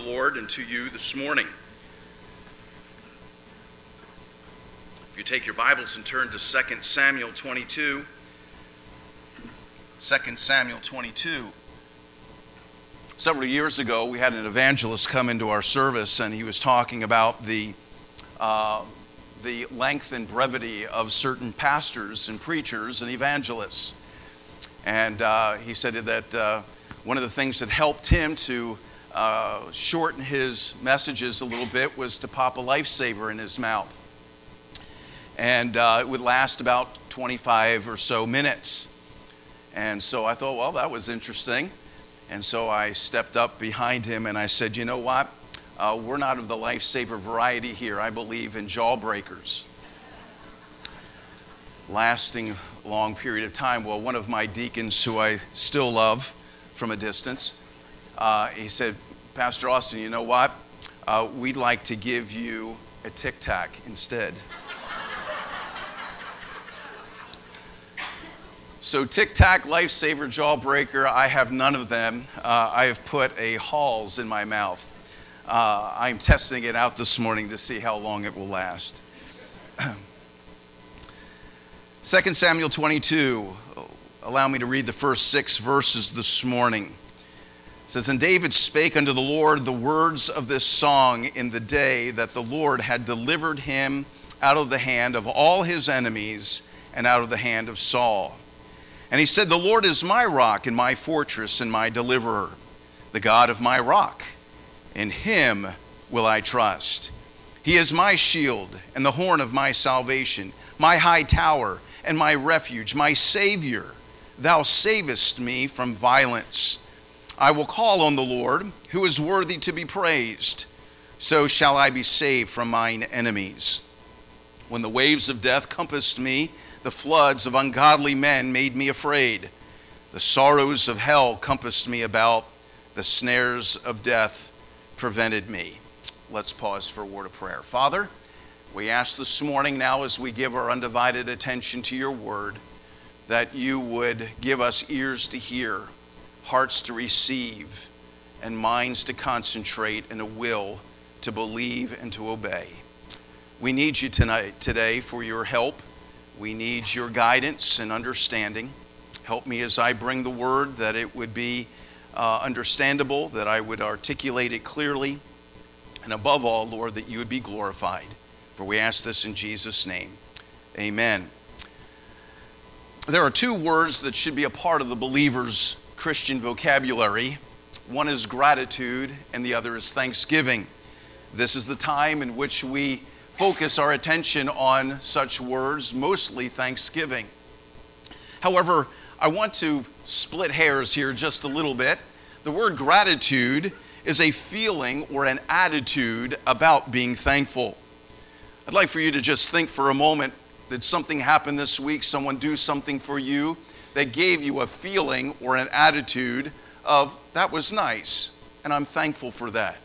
Lord and to you this morning. If you take your Bibles and turn to 2 Samuel 22. 2 Samuel 22. Several years ago, we had an evangelist come into our service, and he was talking about the length and brevity of certain pastors and preachers and evangelists. And he said that one of the things that helped him to shorten his messages a little bit was to pop a lifesaver in his mouth. And it would last about 25 or so minutes. And so I thought, well, that was interesting. And so I stepped up behind him and I said, you know what? We're not of the lifesaver variety here. I believe in jawbreakers. Lasting a long period of time. Well, one of my deacons, who I still love from a distance, he said, Pastor Austin, you know what? We'd like to give you a Tic Tac instead. So Tic Tac, Lifesaver, Jawbreaker, I have none of them. I have put a Halls in my mouth. I'm testing it out this morning to see how long it will last. 2 Samuel 22, allow me to read the first 6 verses this morning. It says, And David spake unto the Lord the words of this song in the day that the Lord had delivered him out of the hand of all his enemies and out of the hand of Saul. And he said, The Lord is my rock and my fortress and my deliverer, the God of my rock. In him will I trust. He is my shield and the horn of my salvation, my high tower and my refuge, my Savior. Thou savest me from violence. I will call on the Lord, who is worthy to be praised. So shall I be saved from mine enemies. When the waves of death compassed me, the floods of ungodly men made me afraid. The sorrows of hell compassed me about. The snares of death prevented me. Let's pause for a word of prayer. Father, we ask this morning now as we give our undivided attention to your word, that you would give us ears to hear, hearts to receive, and minds to concentrate, and a will to believe and to obey. We need you today for your help. We need your guidance and understanding. Help me as I bring the word, that it would be understandable, that I would articulate it clearly, and above all, Lord, that you would be glorified. For we ask this in Jesus' name. Amen. There are 2 words that should be a part of the believer's Christian vocabulary. One is gratitude, and the other is thanksgiving. This is the time in which we focus our attention on such words, mostly thanksgiving. However, I want to split hairs here just a little bit. The word gratitude is a feeling or an attitude about being thankful. I'd like for you to just think for a moment, did something happen this week, someone do something for you that gave you a feeling or an attitude of, that was nice, and I'm thankful for that.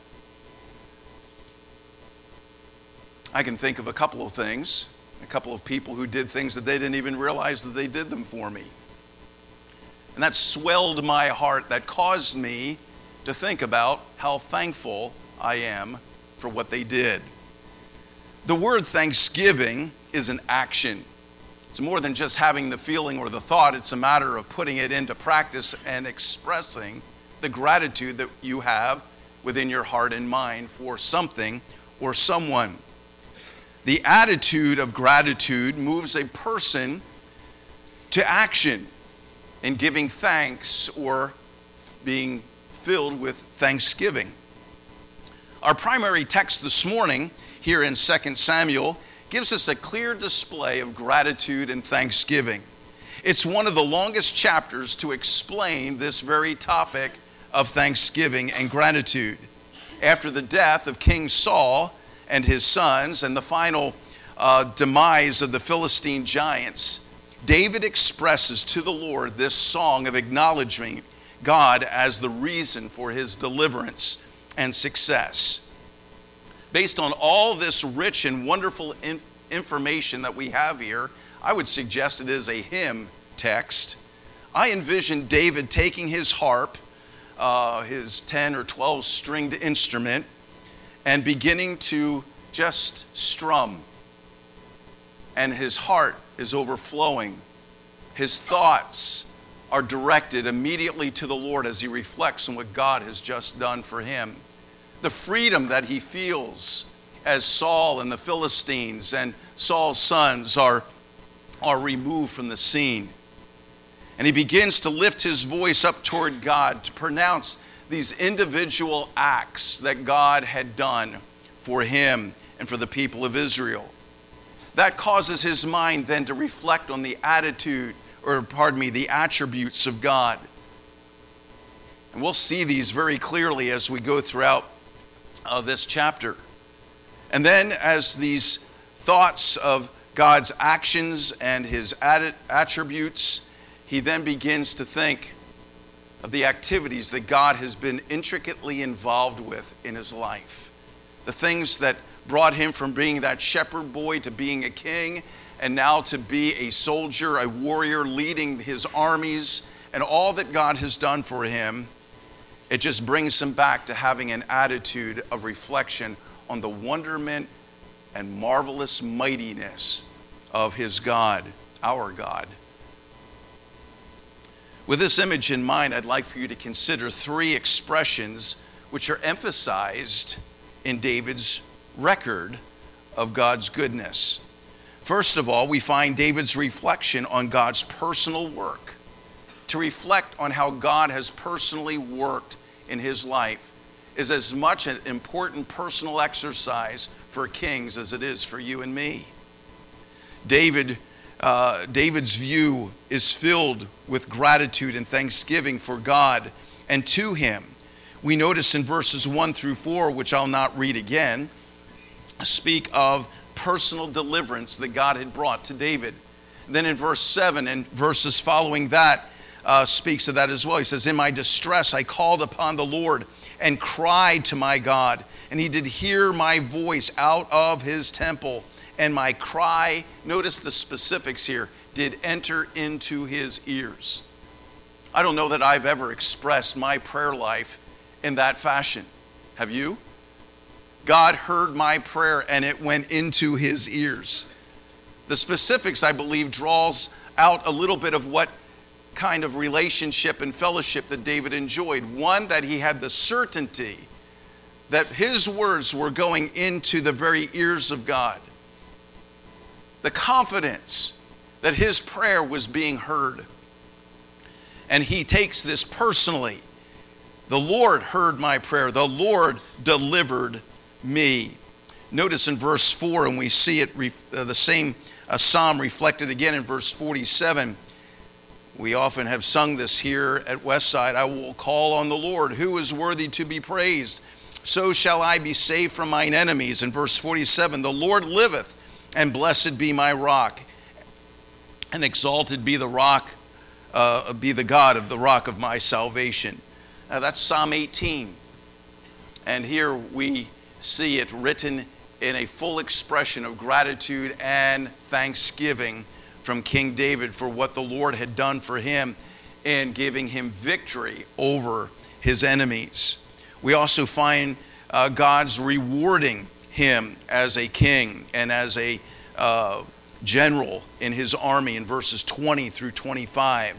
I can think of a couple of things, a couple of people who did things that they didn't even realize that they did them for me. And that swelled my heart, that caused me to think about how thankful I am for what they did. The word thanksgiving is an action. It's more than just having the feeling or the thought. It's a matter of putting it into practice and expressing the gratitude that you have within your heart and mind for something or someone. The attitude of gratitude moves a person to action in giving thanks or being filled with thanksgiving. Our primary text this morning here in 2 Samuel gives us a clear display of gratitude and thanksgiving. It's one of the longest chapters to explain this very topic of thanksgiving and gratitude. After the death of King Saul and his sons and the final demise of the Philistine giants, David expresses to the Lord this song of acknowledging God as the reason for his deliverance and success. Based on all this rich and wonderful information that we have here, I would suggest it is a hymn text. I envision David taking his harp his 10 or 12 stringed instrument and beginning to just strum. And his heart is overflowing. His thoughts are directed immediately to the Lord as he reflects on what God has just done for him. The freedom that he feels as Saul and the Philistines and Saul's sons are removed from the scene. And he begins to lift his voice up toward God to pronounce these individual acts that God had done for him and for the people of Israel. That causes his mind then to reflect on the attributes of God. And we'll see these very clearly as we go throughout this chapter. And then as these thoughts of God's actions and his attributes, he then begins to think of the activities that God has been intricately involved with in his life. The things that brought him from being that shepherd boy to being a king, and now to be a soldier, a warrior leading his armies, and all that God has done for him. It just brings him back to having an attitude of reflection on the wonderment and marvelous mightiness of his God, our God. With this image in mind, I'd like for you to consider three expressions which are emphasized in David's record of God's goodness. First of all, we find David's reflection on God's personal work. To reflect on how God has personally worked in his life is as much an important personal exercise for kings as it is for you and me. David's view is filled with gratitude and thanksgiving for God and to him. We notice in verses 1 through 4, which I'll not read again, speak of personal deliverance that God had brought to David. Then in verse 7 and verses following that speaks of that as well. He says, "In my distress I called upon the Lord and cried to my God, and he did hear my voice out of his temple. And my cry," notice the specifics here, "did enter into his ears." I don't know that I've ever expressed my prayer life in that fashion. Have you? God heard my prayer and it went into his ears. The specifics, I believe, draws out a little bit of what kind of relationship and fellowship that David enjoyed. One, that he had the certainty that his words were going into the very ears of God. The confidence that his prayer was being heard. And he takes this personally. The Lord heard my prayer. The Lord delivered me. Notice in verse 4, and we see it the same psalm reflected again in verse 47. We often have sung this here at Westside. "I will call on the Lord, who is worthy to be praised. So shall I be saved from mine enemies." In verse 47, "The Lord liveth, and blessed be my rock, and exalted be the rock, be the God of the rock of my salvation." Now that's Psalm 18. And here we see it written in a full expression of gratitude and thanksgiving from King David for what the Lord had done for him in giving him victory over his enemies. We also find God's rewarding him as a king and as a general in his army in verses 20 through 25.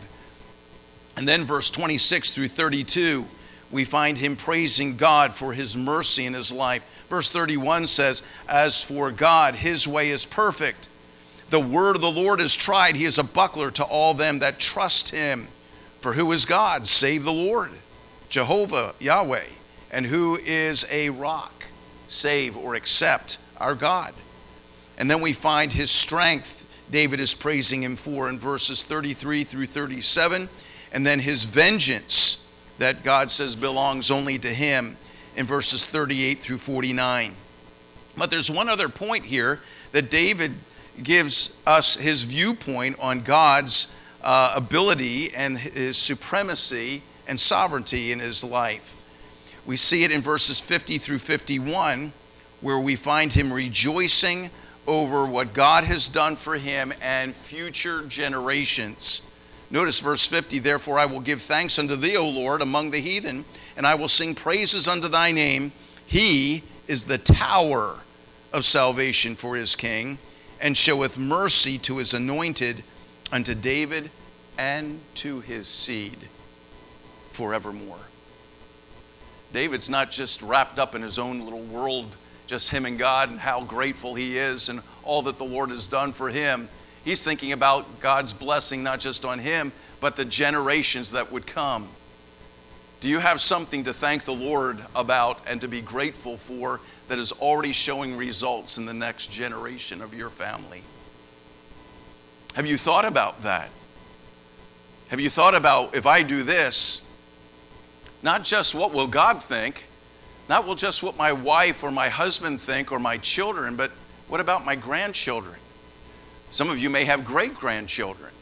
And then verse 26 through 32, we find him praising God for his mercy in his life. Verse 31 says, "As for God, his way is perfect. The word of the Lord is tried. He is a buckler to all them that trust him. For who is God save the Lord, Jehovah, Yahweh? And who is a rock save or except our God?" And then we find his strength, David is praising him for in verses 33 through 37. And then his vengeance that God says belongs only to him in verses 38 through 49. But there's one other point here that David gives us his viewpoint on God's ability and his supremacy and sovereignty in his life. We see it in verses 50 through 51, where we find him rejoicing over what God has done for him and future generations. Notice verse 50, therefore I will give thanks unto thee, O Lord, among the heathen, and I will sing praises unto thy name. He is the tower of salvation for his king, and showeth mercy to his anointed, unto David and to his seed forevermore. David's not just wrapped up in his own little world, just him and God and how grateful he is and all that the Lord has done for him. He's thinking about God's blessing not just on him, but the generations that would come. Do you have something to thank the Lord about and to be grateful for that is already showing results in the next generation of your family? Have you thought about that? Have you thought about, if I do this, not just what will God think, not just what my wife or my husband think or my children, but what about my grandchildren? Some of you may have great-grandchildren.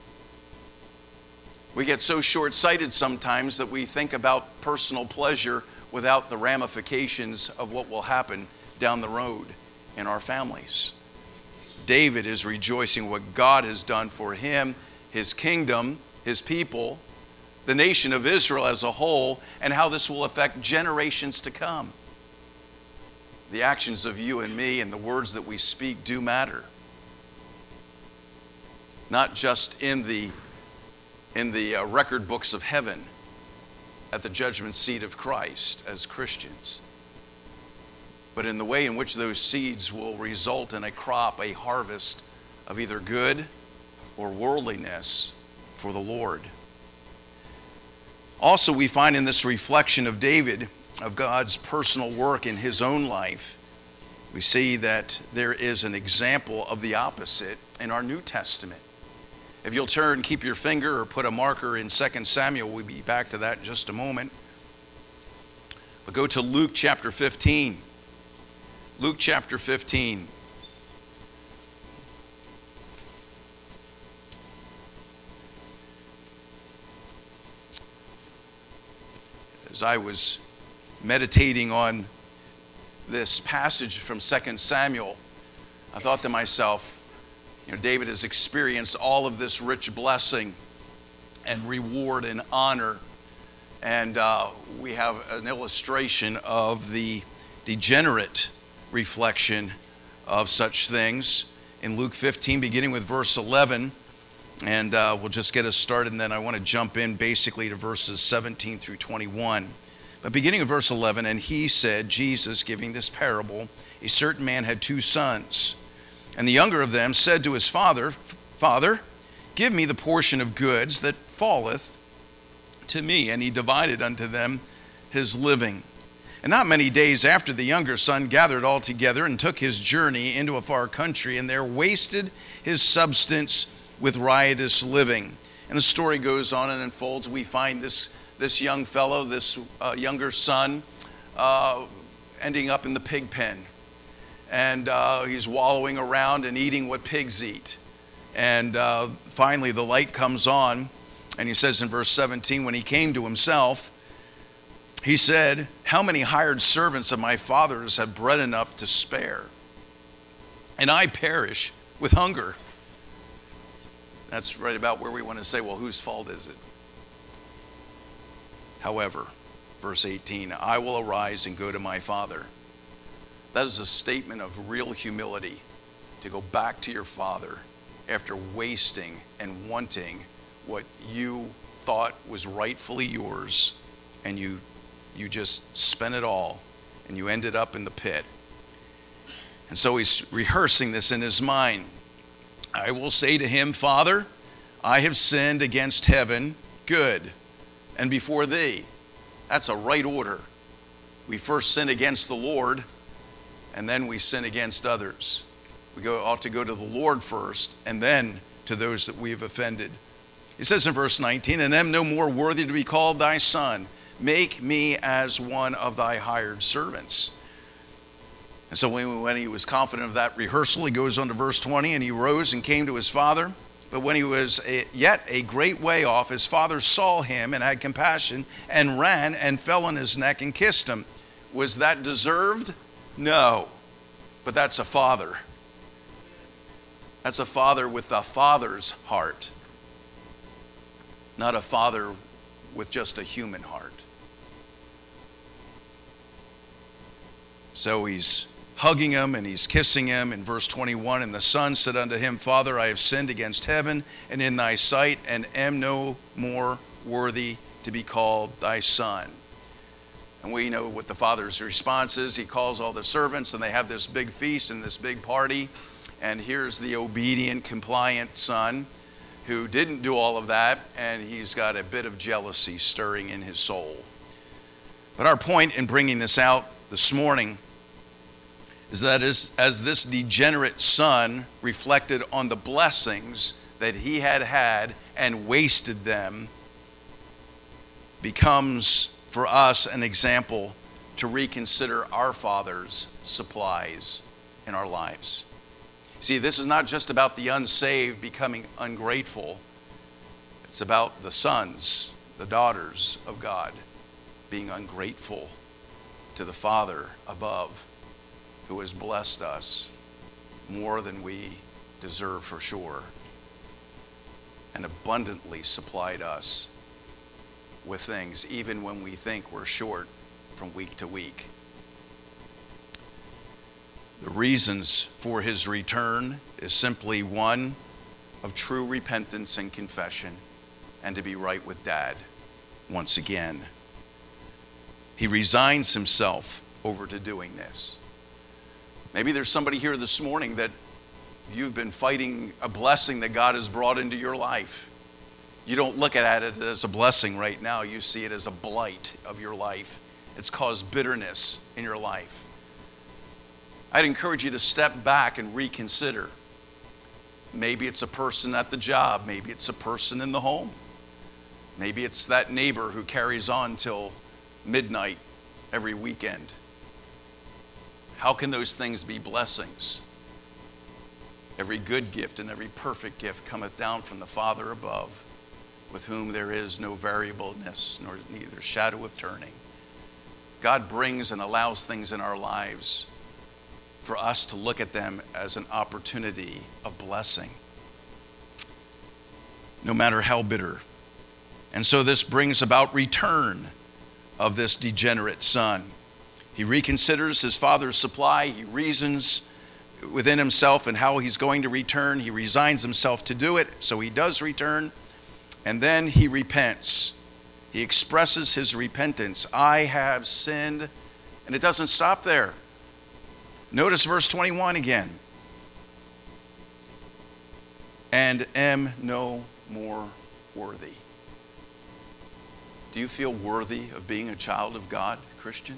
We get so short-sighted sometimes that we think about personal pleasure without the ramifications of what will happen down the road in our families. David is rejoicing what God has done for him, his kingdom, his people, the nation of Israel as a whole, and how this will affect generations to come. The actions of you and me and the words that we speak do matter. Not just in the record books of heaven at the judgment seat of Christ as Christians, but in the way in which those seeds will result in a crop, a harvest of either good or worldliness for the Lord. Also, we find in this reflection of David, of God's personal work in his own life, we see that there is an example of the opposite in our New Testament. If you'll turn, keep your finger or put a marker in 2 Samuel, we'll be back to that in just a moment. But go to Luke chapter 15. Luke chapter 15. As I was meditating on this passage from 2 Samuel, I thought to myself, David has experienced all of this rich blessing and reward and honor. And we have an illustration of the degenerate reflection of such things in Luke 15, beginning with verse 11. And we'll just get us started, and then I want to jump in basically to verses 17 through 21. But beginning of verse 11, and he said, Jesus giving this parable, a certain man had 2 sons. And the younger of them said to his father, Father, give me the portion of goods that falleth to me. And he divided unto them his living. And not many days after, the younger son gathered all together and took his journey into a far country, and there wasted his substance with riotous living. And the story goes on and unfolds. We find this young fellow, this younger son, ending up in the pig pen. And he's wallowing around and eating what pigs eat. And finally the light comes on, and he says in verse 17, when he came to himself, he said, how many hired servants of my father's have bread enough to spare? And I perish with hunger. That's right about where we want to say, well, whose fault is it? However, verse 18, I will arise and go to my father. That is a statement of real humility, to go back to your father after wasting and wanting what you thought was rightfully yours, and you just spent it all, and you ended up in the pit. And so he's rehearsing this in his mind. I will say to him, Father, I have sinned against heaven, good, and before thee. That's a right order. We first sin against the Lord, and then we sin against others. We ought to go to the Lord first, and then to those that we have offended. He says in verse 19, and am no more worthy to be called thy son. Make me as one of thy hired servants. And so when he was confident of that rehearsal, he goes on to verse 20, and he rose and came to his father. But when he was yet a great way off, his father saw him and had compassion and ran and fell on his neck and kissed him. Was that deserved? No. But that's a father. That's a father with the father's heart. not a father with just a human heart. So he's hugging him and he's kissing him in verse 21. And the son said unto him, Father, I have sinned against heaven and in thy sight, and am no more worthy to be called thy son. And we know what the father's response is. He calls all the servants and they have this big feast and this big party. And here's the obedient, compliant son who didn't do all of that, and he's got a bit of jealousy stirring in his soul. But our point in bringing this out this morning is that as this degenerate son reflected on the blessings that he had and wasted them, becomes for us an example to reconsider our Father's supplies in our lives. See, this is not just about the unsaved becoming ungrateful. It's about the sons, the daughters of God being ungrateful to the Father above, who has blessed us more than we deserve for sure, and abundantly supplied us with things, even when we think we're short from week to week. The reasons for his return is simply one of true repentance and confession, and to be right with Dad once again. He resigns himself over to doing this. Maybe there's somebody here this morning that you've been fighting a blessing that God has brought into your life. You don't look at it as a blessing right now. You see it as a blight of your life. It's caused bitterness in your life. I'd encourage you to step back and reconsider. Maybe it's a person at the job. Maybe it's a person in the home. Maybe it's that neighbor who carries on till midnight every weekend. How can those things be blessings? Every good gift and every perfect gift cometh down from the Father above, with whom there is no variableness, nor neither shadow of turning. God brings and allows things in our lives for us to look at them as an opportunity of blessing, no matter how bitter. And so this brings about return of this degenerate son. He reconsiders his father's supply. He reasons within himself and how he's going to return. He resigns himself to do it, so he does return. And then he repents. He expresses his repentance. I have sinned. And it doesn't stop there. Notice verse 21 again. And am no more worthy. Do you feel worthy of being a child of God, Christian?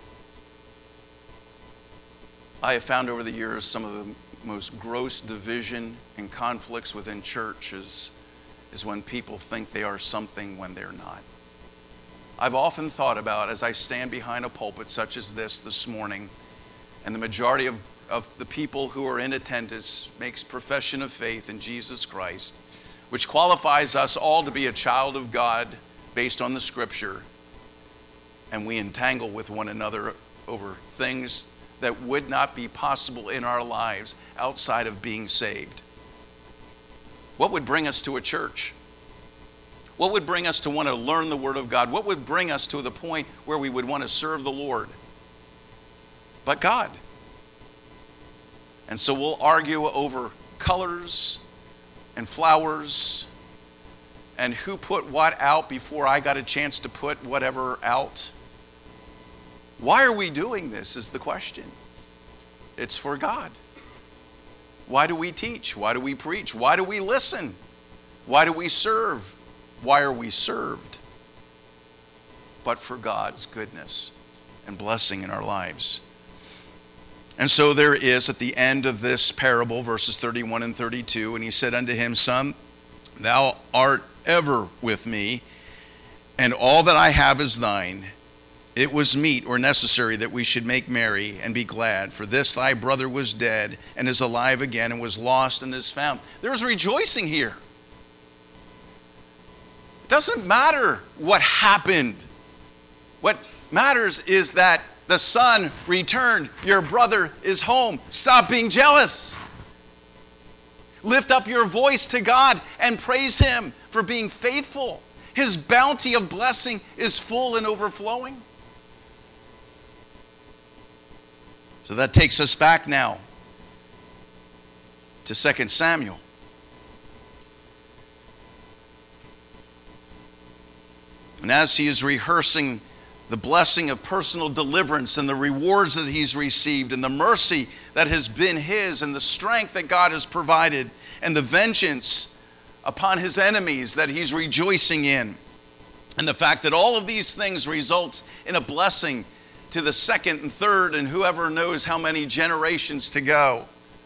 I have found over the years some of the most gross division and conflicts within churches is when people think they are something when they're not. I've often thought about, as I stand behind a pulpit such as this morning, and the majority of the people who are in attendance makes profession of faith in Jesus Christ, which qualifies us all to be a child of God based on the Scripture, and we entangle with one another over things that would not be possible in our lives outside of being saved. What would bring us to a church? What would bring us to want to learn the Word of God? What would bring us to the point where we would want to serve the Lord? But God. And so we'll argue over colors and flowers and who put what out before I got a chance to put whatever out. Why are we doing this is the question. It's for God. Why do we teach? Why do we preach? Why do we listen? Why do we serve? Why are we served? But for God's goodness and blessing in our lives. And so there is at the end of this parable, verses 31 and 32, and he said unto him, Son, thou art ever with me, and all that I have is thine. It was meet or necessary that we should make merry and be glad, for this thy brother was dead and is alive again, and was lost and is found. There's rejoicing here. It doesn't matter what happened. What matters is that the son returned. Your brother is home. Stop being jealous. Lift up your voice to God and praise Him for being faithful. His bounty of blessing is full and overflowing. So that takes us back now to 2 Samuel. And as he is rehearsing the blessing of personal deliverance and the rewards that he's received and the mercy that has been his and the strength that God has provided and the vengeance upon his enemies that he's rejoicing in, and the fact that all of these things results in a blessing to the second and third and whoever knows how many generations to go,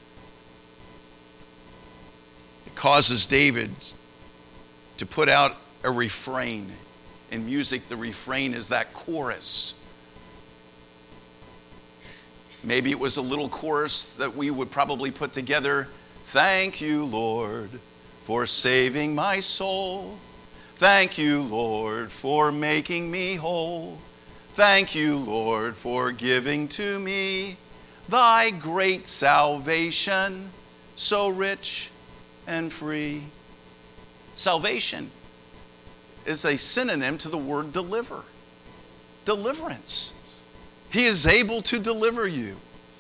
it causes David to put out a refrain. In music, the refrain is that chorus. Maybe it was a little chorus that we would probably put together. Thank you, Lord, for saving my soul. Thank you, Lord, for making me whole. Thank you, Lord, for giving to me thy great salvation, so rich and free. Salvation is a synonym to the word deliver. Deliverance. He is able to deliver you.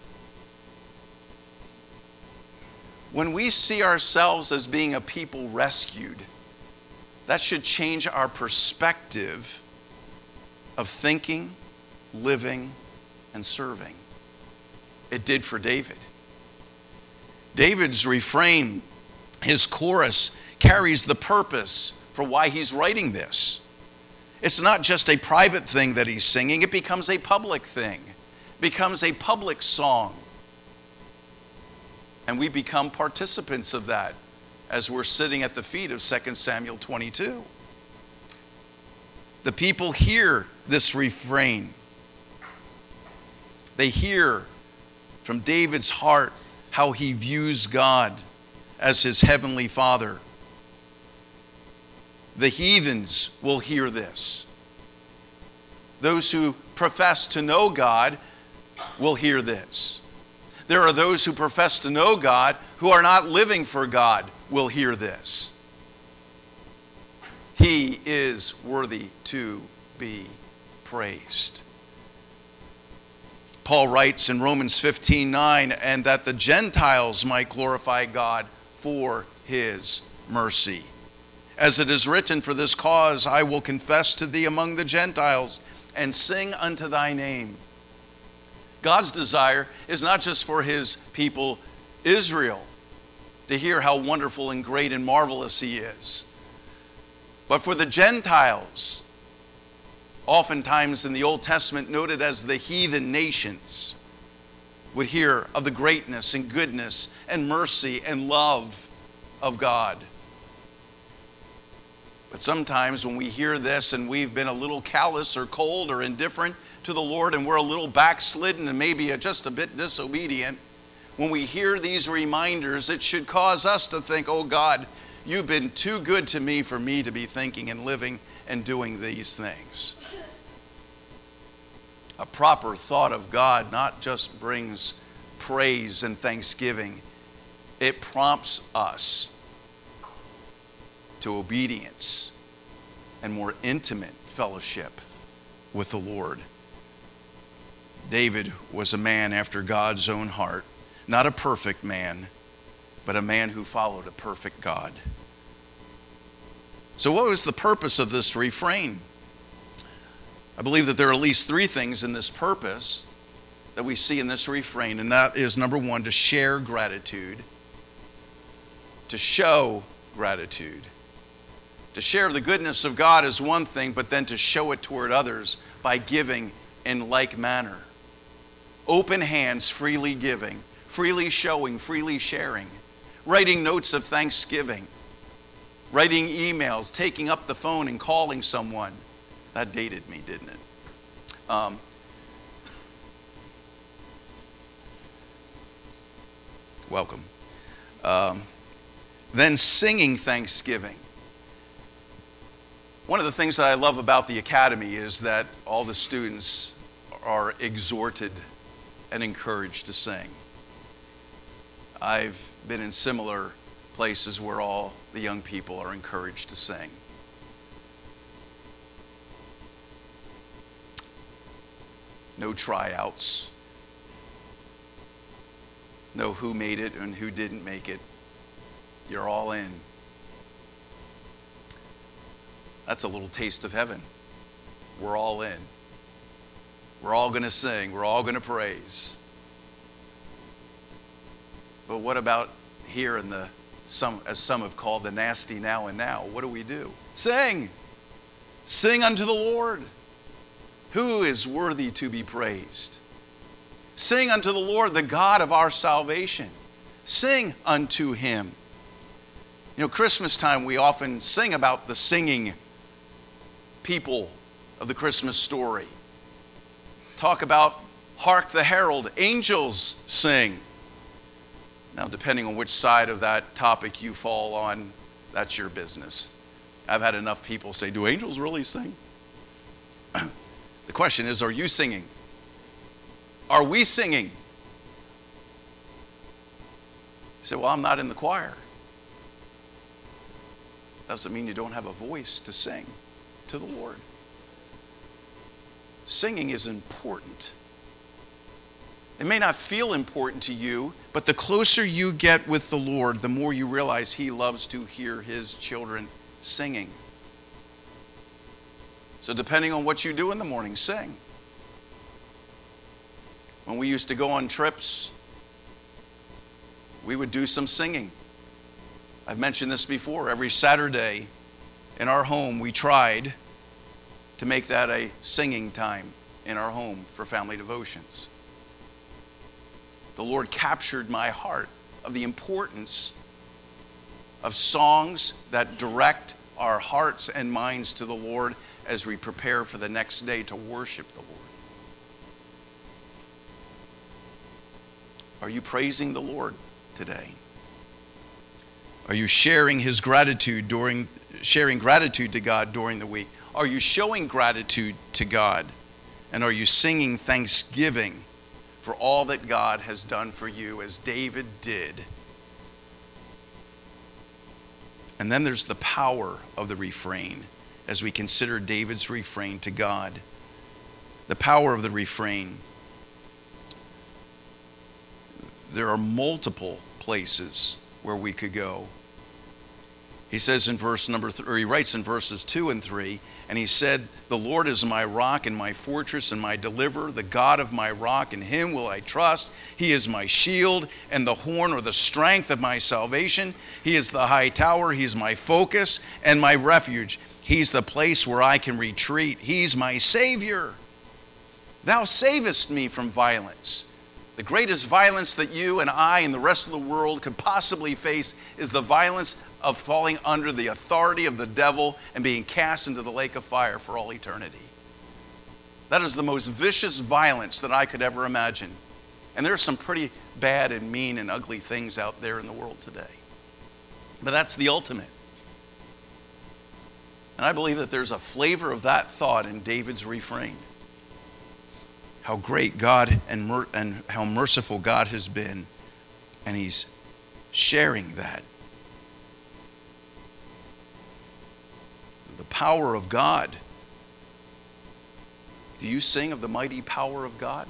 When we see ourselves as being a people rescued, that should change our perspective of thinking, living, and serving. It did for David. David's refrain, his chorus, carries the purpose for why he's writing this. It's not just a private thing that he's singing, it becomes a public thing, becomes a public song. And we become participants of that as we're sitting at the feet of 2 Samuel 22. The people hear this refrain. They hear from David's heart how he views God as his heavenly Father. The heathens will hear this. Those who profess to know God will hear this. There are those who profess to know God who are not living for God will hear this. He is worthy to be praised. Paul writes in Romans 15:9, and that the Gentiles might glorify God for his mercy. As it is written, for this cause I will confess to thee among the Gentiles and sing unto thy name. God's desire is not just for his people Israel to hear how wonderful and great and marvelous he is, but for the Gentiles, oftentimes in the Old Testament noted as the heathen nations, would hear of the greatness and goodness and mercy and love of God. But sometimes when we hear this and we've been a little callous or cold or indifferent to the Lord and we're a little backslidden and maybe just a bit disobedient, when we hear these reminders, it should cause us to think, oh God, you've been too good to me for me to be thinking and living and doing these things. A proper thought of God not just brings praise and thanksgiving, it prompts us to obedience and more intimate fellowship with the Lord. David was a man after God's own heart, not a perfect man, but a man who followed a perfect God. So what was the purpose of this refrain? I believe that there are at least three things in this purpose that we see in this refrain, and that is, number one, to share gratitude, to show gratitude. To share the goodness of God is one thing, but then to show it toward others by giving in like manner. Open hands, freely giving, freely showing, freely sharing, writing notes of thanksgiving, writing emails, taking up the phone and calling someone. That dated me, didn't it? Welcome. Then singing thanksgiving. One of the things that I love about the Academy is that all the students are exhorted and encouraged to sing. I've been in similar places where all the young people are encouraged to sing. No tryouts. No who made it and who didn't make it. You're all in. That's a little taste of heaven. We're all in. We're all going to sing. We're all going to praise. But what about here in the, as some have called, the nasty now and now? What do? Sing. Sing unto the Lord, who is worthy to be praised. Sing unto the Lord, the God of our salvation. Sing unto him. You know, Christmas time, we often sing about the singing people of the Christmas story. Talk about, hark the herald, angels sing. Now, depending on which side of that topic you fall on, that's your business. I've had enough people say, do angels really sing? The question is, are you singing? Are we singing? You say, well, I'm not in the choir. Doesn't mean you don't have a voice to sing to the Lord. Singing is important. It may not feel important to you, but the closer you get with the Lord, the more you realize he loves to hear his children singing. So depending on what you do in the morning, sing. When we used to go on trips, we would do some singing. I've mentioned this before. Every Saturday in our home, we tried to make that a singing time in our home for family devotions. The Lord captured my heart of the importance of songs that direct our hearts and minds to the Lord as we prepare for the next day to worship the Lord. Are you praising the Lord today? Are you sharing his gratitude sharing gratitude to God during the week? Are you showing gratitude to God? And are you singing thanksgiving for all that God has done for you, as David did? And then there's the power of the refrain as we consider David's refrain to God. The power of the refrain. There are multiple places where we could go. He says in verse number 3, or he writes in verses 2 and 3, and he said, the Lord is my rock and my fortress and my deliverer, the God of my rock, in him will I trust. He is my shield and the horn, or the strength of my salvation. He is the high tower. He is my focus and my refuge. He's the place where I can retreat. He's my Savior. Thou savest me from violence. The greatest violence that you and I and the rest of the world could possibly face is the violence of falling under the authority of the devil and being cast into the lake of fire for all eternity. That is the most vicious violence that I could ever imagine. And there's some pretty bad and mean and ugly things out there in the world today. But that's the ultimate. And I believe that there's a flavor of that thought in David's refrain. How great God and how merciful God has been. And he's sharing that. The power of God. Do you sing of the mighty power of God?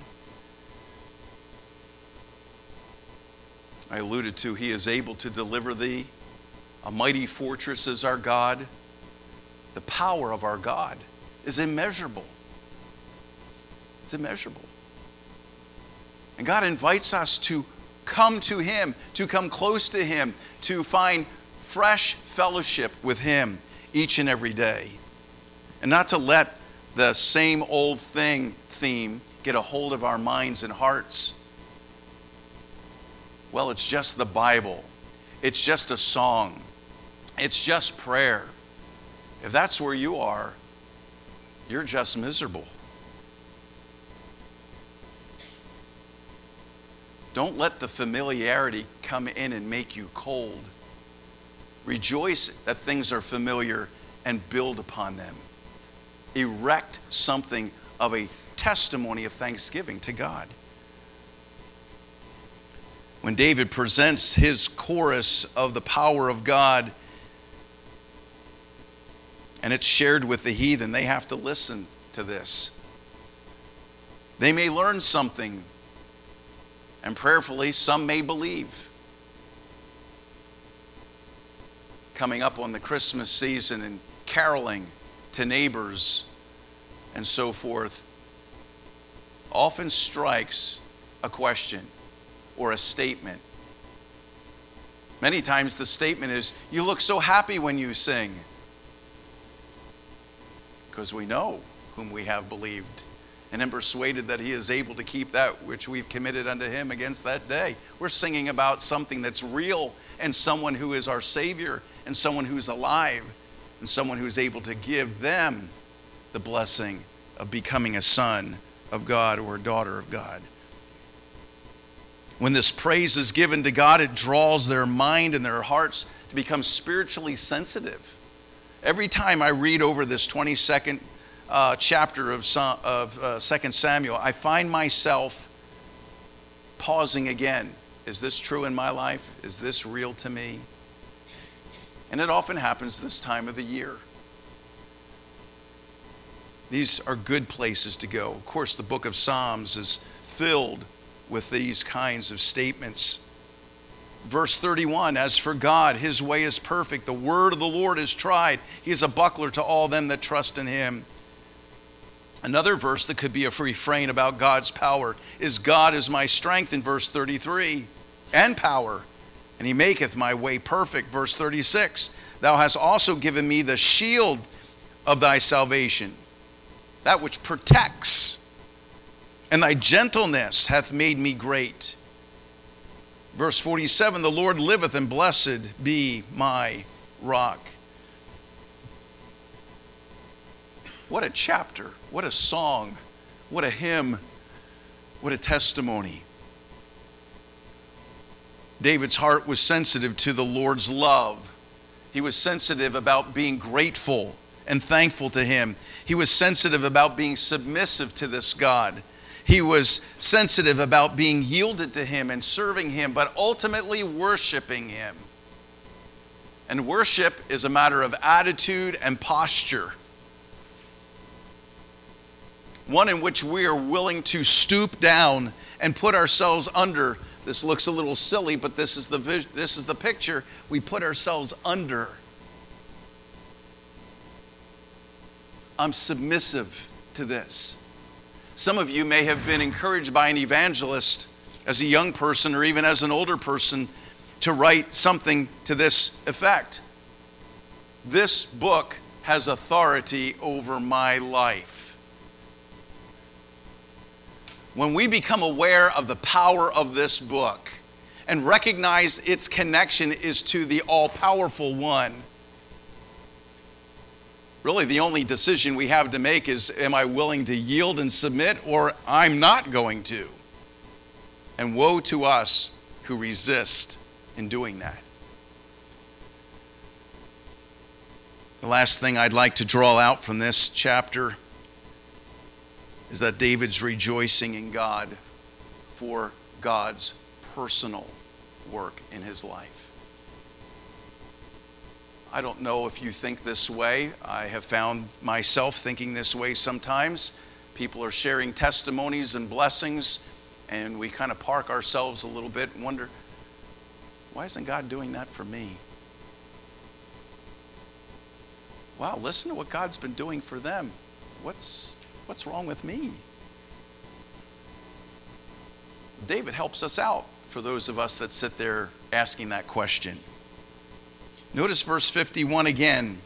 I alluded to, he is able to deliver thee. A mighty fortress is our God. The power of our God is immeasurable. It's immeasurable. And God invites us to come to him, to come close to him, to find fresh fellowship with him each and every day. And not to let the same old theme get a hold of our minds and hearts. Well, it's just the Bible. It's just a song. It's just prayer. If that's where you are, you're just miserable. Don't let the familiarity come in and make you cold. Rejoice that things are familiar and build upon them. Erect something of a testimony of thanksgiving to God. When David presents his chorus of the power of God, and it's shared with the heathen, they have to listen to this. They may learn something, and prayerfully, some may believe. Coming up on the Christmas season and caroling to neighbors and so forth often strikes a question or a statement. Many times the statement is, "You look so happy when you sing." Because we know whom we have believed and am persuaded that he is able to keep that which we've committed unto him against that day. We're singing about something that's real and someone who is our Savior and someone who's alive and someone who's able to give them the blessing of becoming a son of God or a daughter of God. When this praise is given to God, it draws their mind and their hearts to become spiritually sensitive. Every time I read over this 22nd chapter of 2 Samuel, I find myself pausing again. Is this true in my life? Is this real to me? And it often happens this time of the year. These are good places to go. Of course, the book of Psalms is filled with these kinds of statements. Verse 31, as for God, his way is perfect. The word of the Lord is tried. He is a buckler to all them that trust in him. Another verse that could be a refrain about God's power is, God is my strength, in verse 33, and power, and he maketh my way perfect. Verse 36, thou hast also given me the shield of thy salvation, that which protects, and thy gentleness hath made me great. Verse 47, the Lord liveth, and blessed be my rock. What a chapter, what a song, what a hymn, what a testimony. David's heart was sensitive to the Lord's love. He was sensitive about being grateful and thankful to him. He was sensitive about being submissive to this God. He was sensitive about being yielded to him and serving him, but ultimately worshiping him. And worship is a matter of attitude and posture. One in which we are willing to stoop down and put ourselves under. This looks a little silly, but this is the picture. We put ourselves under. I'm submissive to this. Some of you may have been encouraged by an evangelist as a young person or even as an older person to write something to this effect. This book has authority over my life. When we become aware of the power of this book and recognize its connection is to the all-powerful one, really the only decision we have to make is, am I willing to yield and submit, or I'm not going to? And woe to us who resist in doing that. The last thing I'd like to draw out from this chapter is that David's rejoicing in God for God's personal work in his life. I don't know if you think this way. I have found myself thinking this way sometimes. People are sharing testimonies and blessings, and we kind of park ourselves a little bit and wonder, why isn't God doing that for me? Wow, listen to what God's been doing for them. What's wrong with me? David helps us out for those of us that sit there asking that question. Notice verse 51 again.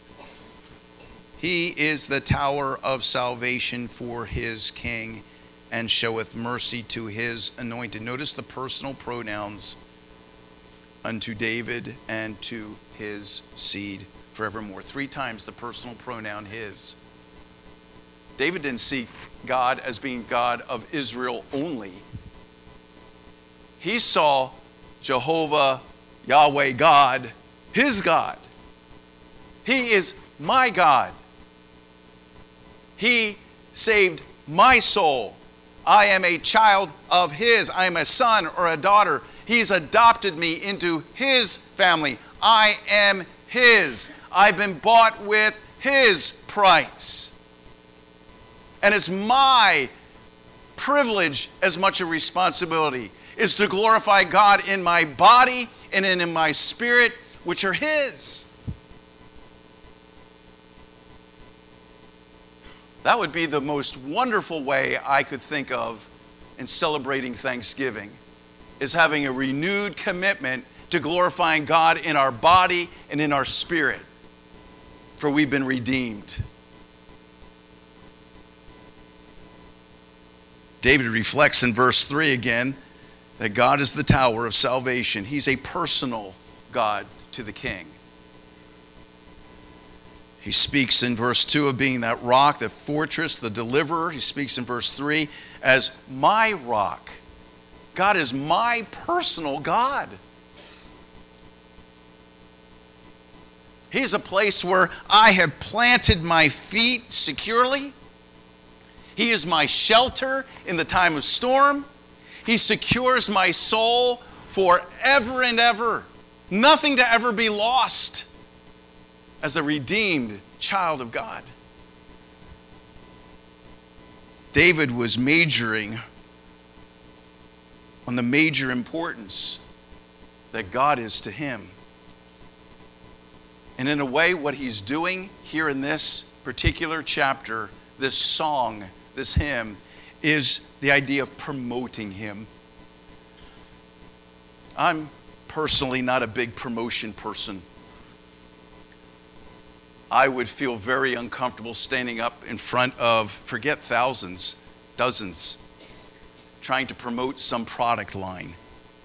He is the tower of salvation for his king, and showeth mercy to his anointed. Notice the personal pronouns, unto David and to his seed forevermore. 3 times the personal pronoun his. David didn't see God as being God of Israel only. He saw Jehovah, Yahweh God, his God. He is my God. He saved my soul I am a child of his. I am a son or a daughter. He's adopted me into his family. I am his. I've been bought with his price. And it's my privilege as much a responsibility is to glorify God in my body and in my spirit, which are his. That would be the most wonderful way I could think of in celebrating Thanksgiving, is having a renewed commitment to glorifying God in our body and in our spirit, for we've been redeemed. David reflects in verse 3 again that God is the tower of salvation. He's a personal God to the king. He speaks in verse 2 of being that rock, the fortress, the deliverer. He speaks in verse 3 as my rock. God is my personal God. He's a place where I have planted my feet securely. He is my shelter in the time of storm. He secures my soul forever and ever. Nothing to ever be lost as a redeemed child of God. David was majoring on the major importance that God is to him. And in a way, what he's doing here in this particular chapter, this song, this hymn, is the idea of promoting him. I'm personally not a big promotion person. I would feel very uncomfortable standing up in front of, forget thousands, dozens, trying to promote some product line.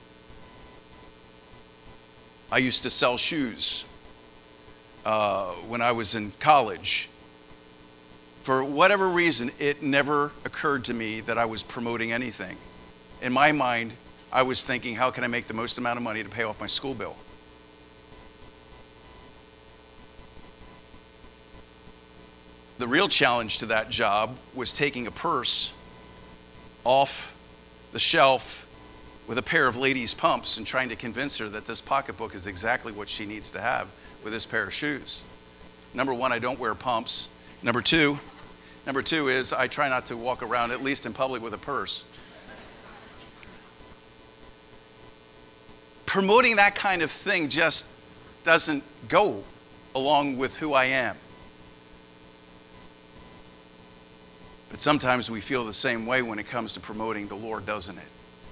I used to sell shoes when I was in college. For whatever reason, it never occurred to me that I was promoting anything. In my mind, I was thinking, how can I make the most amount of money to pay off my school bill? The real challenge to that job was taking a purse off the shelf with a pair of ladies' pumps and trying to convince her that this pocketbook is exactly what she needs to have with this pair of shoes. Number one, I don't wear pumps. Number two is I try not to walk around, at least in public, with a purse. Promoting that kind of thing just doesn't go along with who I am. But sometimes we feel the same way when it comes to promoting the Lord, doesn't it?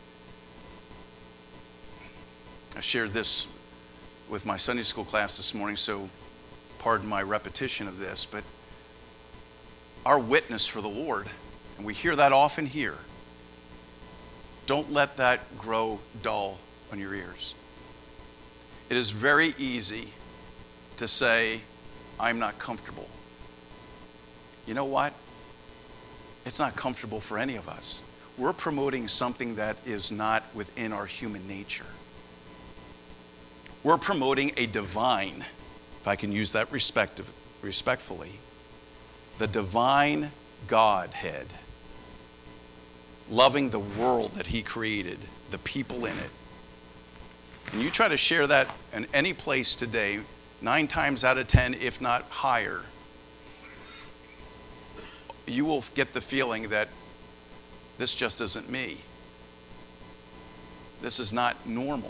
I shared this with my Sunday school class this morning, so pardon my repetition of this, but our witness for the Lord, and we hear that often here, don't let that grow dull on your ears. It is very easy to say, I'm not comfortable. You know what? It's not comfortable for any of us. We're promoting something that is not within our human nature. We're promoting a divine, if I can use that respectfully, the divine Godhead, loving the world that he created, the people in it. And you try to share that in any place today, 9 times out of 10, if not higher, you will get the feeling that this just isn't me. This is not normal.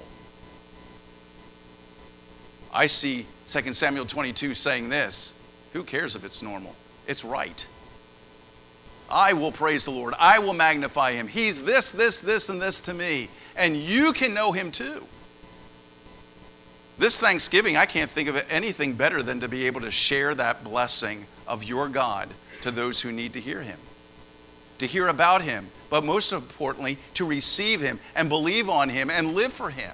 I see 2 Samuel 22 saying this, who cares if it's normal? It's right. I will praise the Lord. I will magnify him. He's this, and this to me. And you can know him too. This Thanksgiving, I can't think of anything better than to be able to share that blessing of your God to those who need to hear him, to hear about him, but most importantly, to receive him and believe on him and live for him.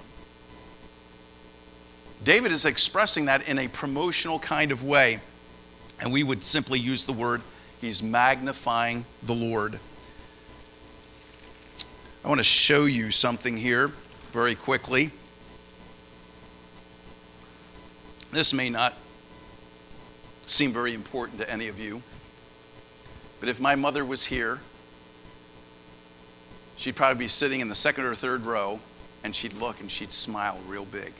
David is expressing that in a promotional kind of way, and we would simply use the word, he's magnifying the Lord. I want to show you something here very quickly. This may not seem very important to any of you, but if my mother was here She'd probably be sitting in the second or third row, and she'd look and she'd smile real big.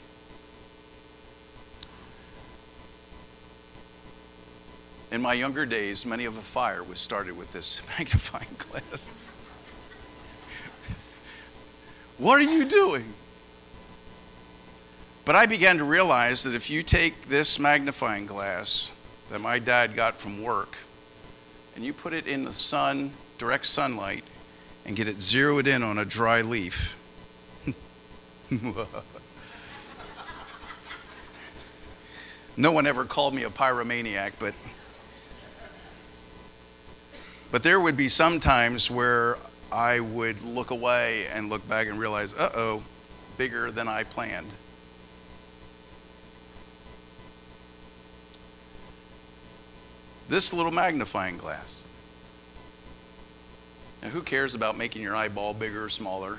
In my younger days, many of the fire was started with this magnifying glass. What are you doing? But I began to realize that if you take this magnifying glass that my dad got from work and you put it in the sun, direct sunlight, and get it zeroed in on a dry leaf, no one ever called me a pyromaniac, but there would be some times where I would look away and look back and realize, uh-oh, bigger than I planned. This little magnifying glass. Now, who cares about making your eyeball bigger or smaller?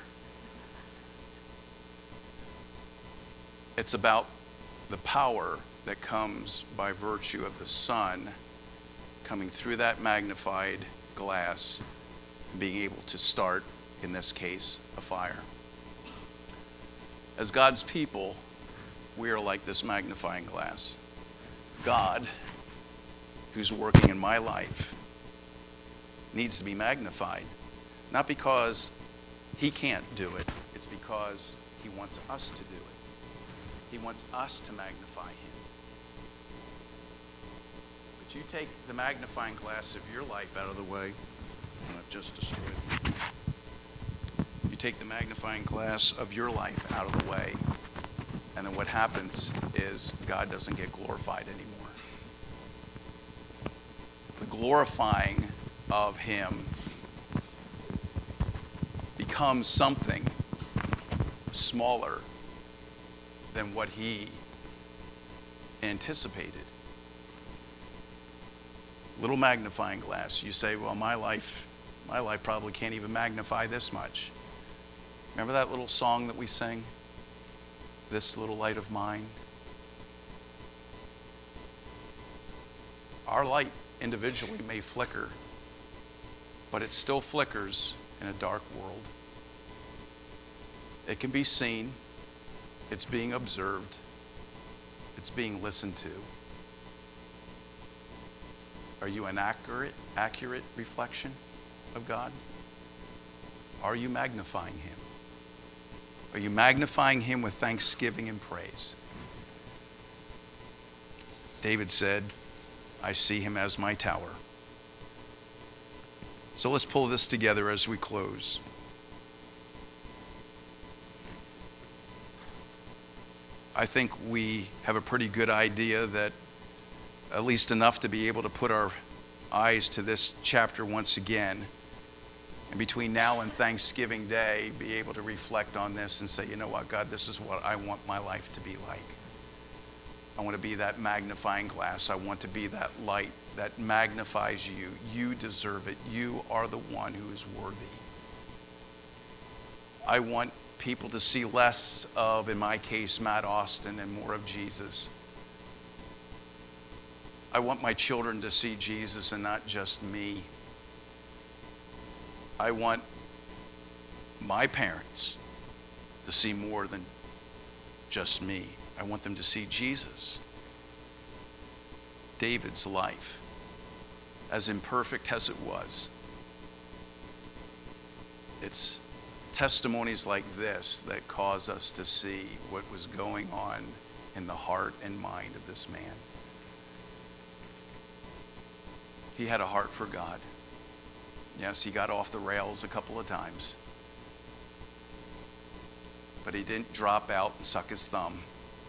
It's about the power that comes by virtue of the sun coming through that magnified glass and being able to start, in this case, a fire. As God's people, we are like this magnifying glass. God, who's working in my life, needs to be magnified. Not because he can't do it, it's because he wants us to do it. He wants us to magnify him. But you take the magnifying glass of your life out of the way, and I've just destroyed it. You take the magnifying glass of your life out of the way, and then what happens is God doesn't get glorified anymore. The glorifying of him becomes something smaller than what he anticipated. Little magnifying glass. You say, well, my life probably can't even magnify this much. Remember that little song that we sang? This little light of mine? Our light individually may flicker, but it still flickers in a dark world. It can be seen. It's being observed. It's being listened to. Are you an accurate reflection of God? Are you magnifying him? Are you magnifying him with thanksgiving and praise? David said, I see him as my tower. So let's pull this together as we close. I think we have a pretty good idea that at least enough to be able to put our eyes to this chapter once again. And between now and Thanksgiving Day, be able to reflect on this and say, you know what, God, this is what I want my life to be like. I want to be that magnifying glass. I want to be that light that magnifies you. You deserve it. You are the one who is worthy. I want people to see less of, in my case, Matt Austin, and more of Jesus. I want my children to see Jesus and not just me. I want my parents to see more than just me. I want them to see Jesus. David's life, as imperfect as it was, it's testimonies like this that cause us to see what was going on in the heart and mind of this man. He had a heart for God. Yes, he got off the rails a couple of times, but he didn't drop out and suck his thumb.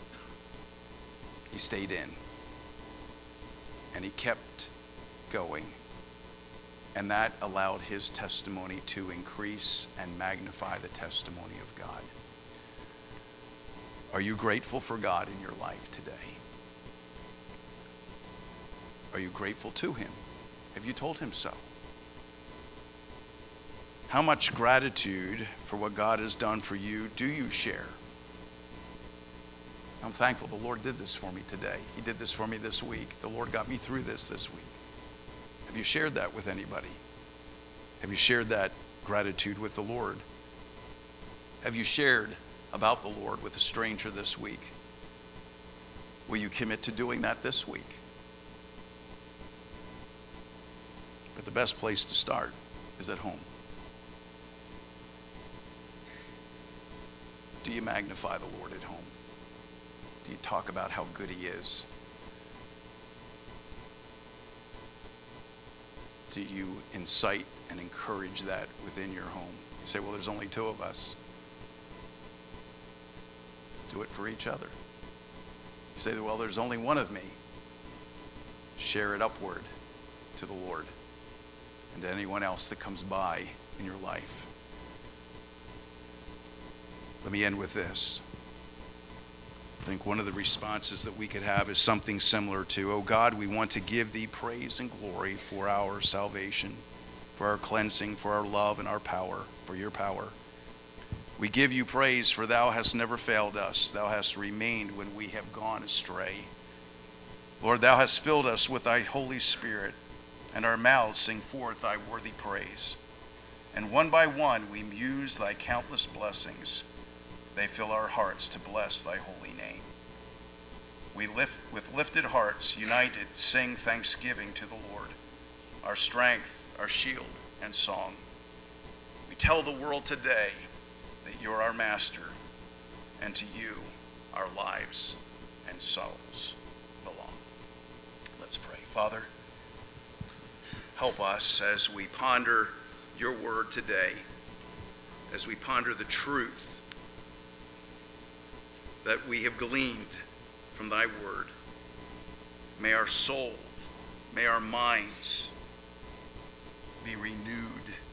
He stayed in, and he kept going, and that allowed his testimony to increase and magnify the testimony of God. Are you grateful for God in your life today? Are you grateful to him? Have you told him so? How much gratitude for what God has done for you do you share? I'm thankful the Lord did this for me today. He did this for me this week. The Lord got me through this week. Have you shared that with anybody? Have you shared that gratitude with the Lord? Have you shared about the Lord with a stranger this week? Will you commit to doing that this week? But the best place to start is at home. Do you magnify the Lord at home? Do you talk about how good he is? Do you incite and encourage that within your home? You say, well, there's only two of us. Do it for each other. You say, well, there's only one of me. Share it upward to the Lord and to anyone else that comes by in your life. Let me end with this. I think one of the responses that we could have is something similar to, oh God, we want to give thee praise and glory for our salvation, for our cleansing, for our love and our power, for your power. We give you praise, for thou hast never failed us. Thou hast remained when we have gone astray. Lord, thou hast filled us with thy Holy Spirit, and our mouths sing forth thy worthy praise. And one by one we muse thy countless blessings. They fill our hearts to bless thy holy name. We with lifted hearts, united, sing thanksgiving to the Lord, our strength, our shield, and song. We tell the world today that you're our master, and to you our lives and souls belong. Let's pray. Father, help us as we ponder your word today, as we ponder the truth that we have gleaned from thy word. May our soul, may our minds be renewed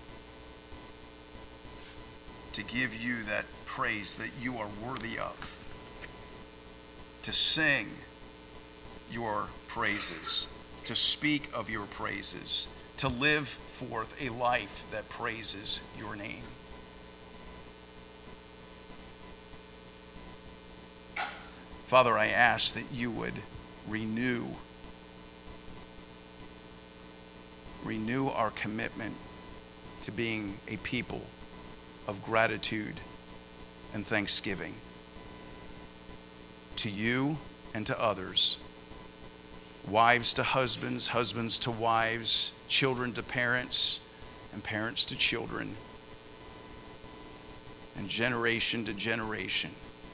to give you that praise that you are worthy of, to sing your praises, to speak of your praises, to live forth a life that praises your name. Father, I ask that you would renew our commitment to being a people of gratitude and thanksgiving to you and to others, wives to husbands, husbands to wives, children to parents, and parents to children, and generation to generation.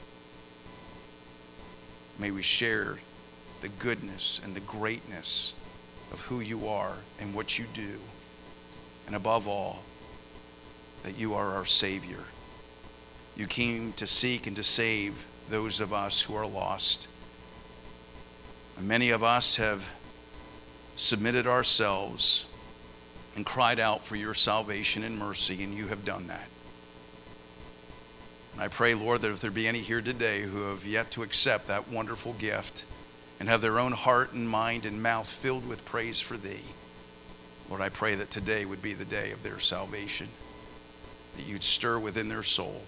May we share the goodness and the greatness of who you are and what you do, and above all, that you are our Savior. You came to seek and to save those of us who are lost. And many of us have submitted ourselves and cried out for your salvation and mercy, and you have done that. And I pray, Lord, that if there be any here today who have yet to accept that wonderful gift and have their own heart and mind and mouth filled with praise for thee, Lord, I pray that today would be the day of their salvation, that you'd stir within their soul.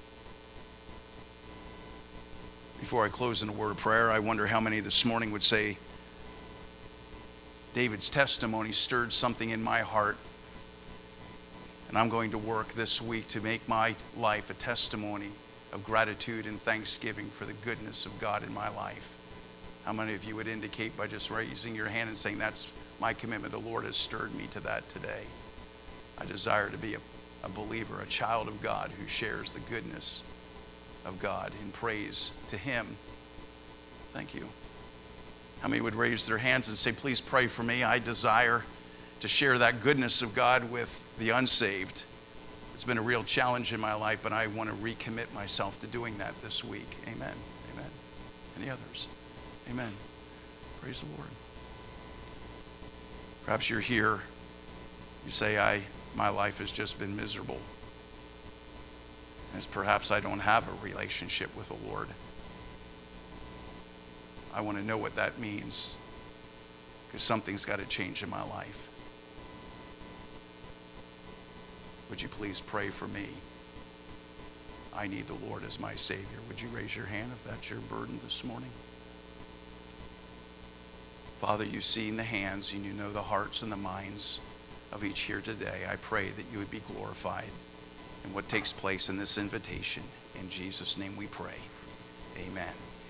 Before I close in a word of prayer, I wonder how many this morning would say, David's testimony stirred something in my heart, and I'm going to work this week to make my life a testimony of gratitude and thanksgiving for the goodness of God in my life. How many of you would indicate by just raising your hand and saying, that's my commitment, the Lord has stirred me to that today. I desire to be a believer, a child of God who shares the goodness of God in praise to him. Thank you. How many would raise their hands and say, please pray for me? I desire to share that goodness of God with the unsaved. It's been a real challenge in my life, but I want to recommit myself to doing that this week. Amen. Amen. Any others? Amen. Praise the Lord. Perhaps you're here. You say, my life has just been miserable. As perhaps I don't have a relationship with the Lord. I want to know what that means, because something's got to change in my life. Would you please pray for me? I need the Lord as my Savior. Would you raise your hand if that's your burden this morning? Father, you've seen the hands and you know the hearts and the minds of each here today. I pray that you would be glorified in what takes place in this invitation. In Jesus' name we pray. Amen.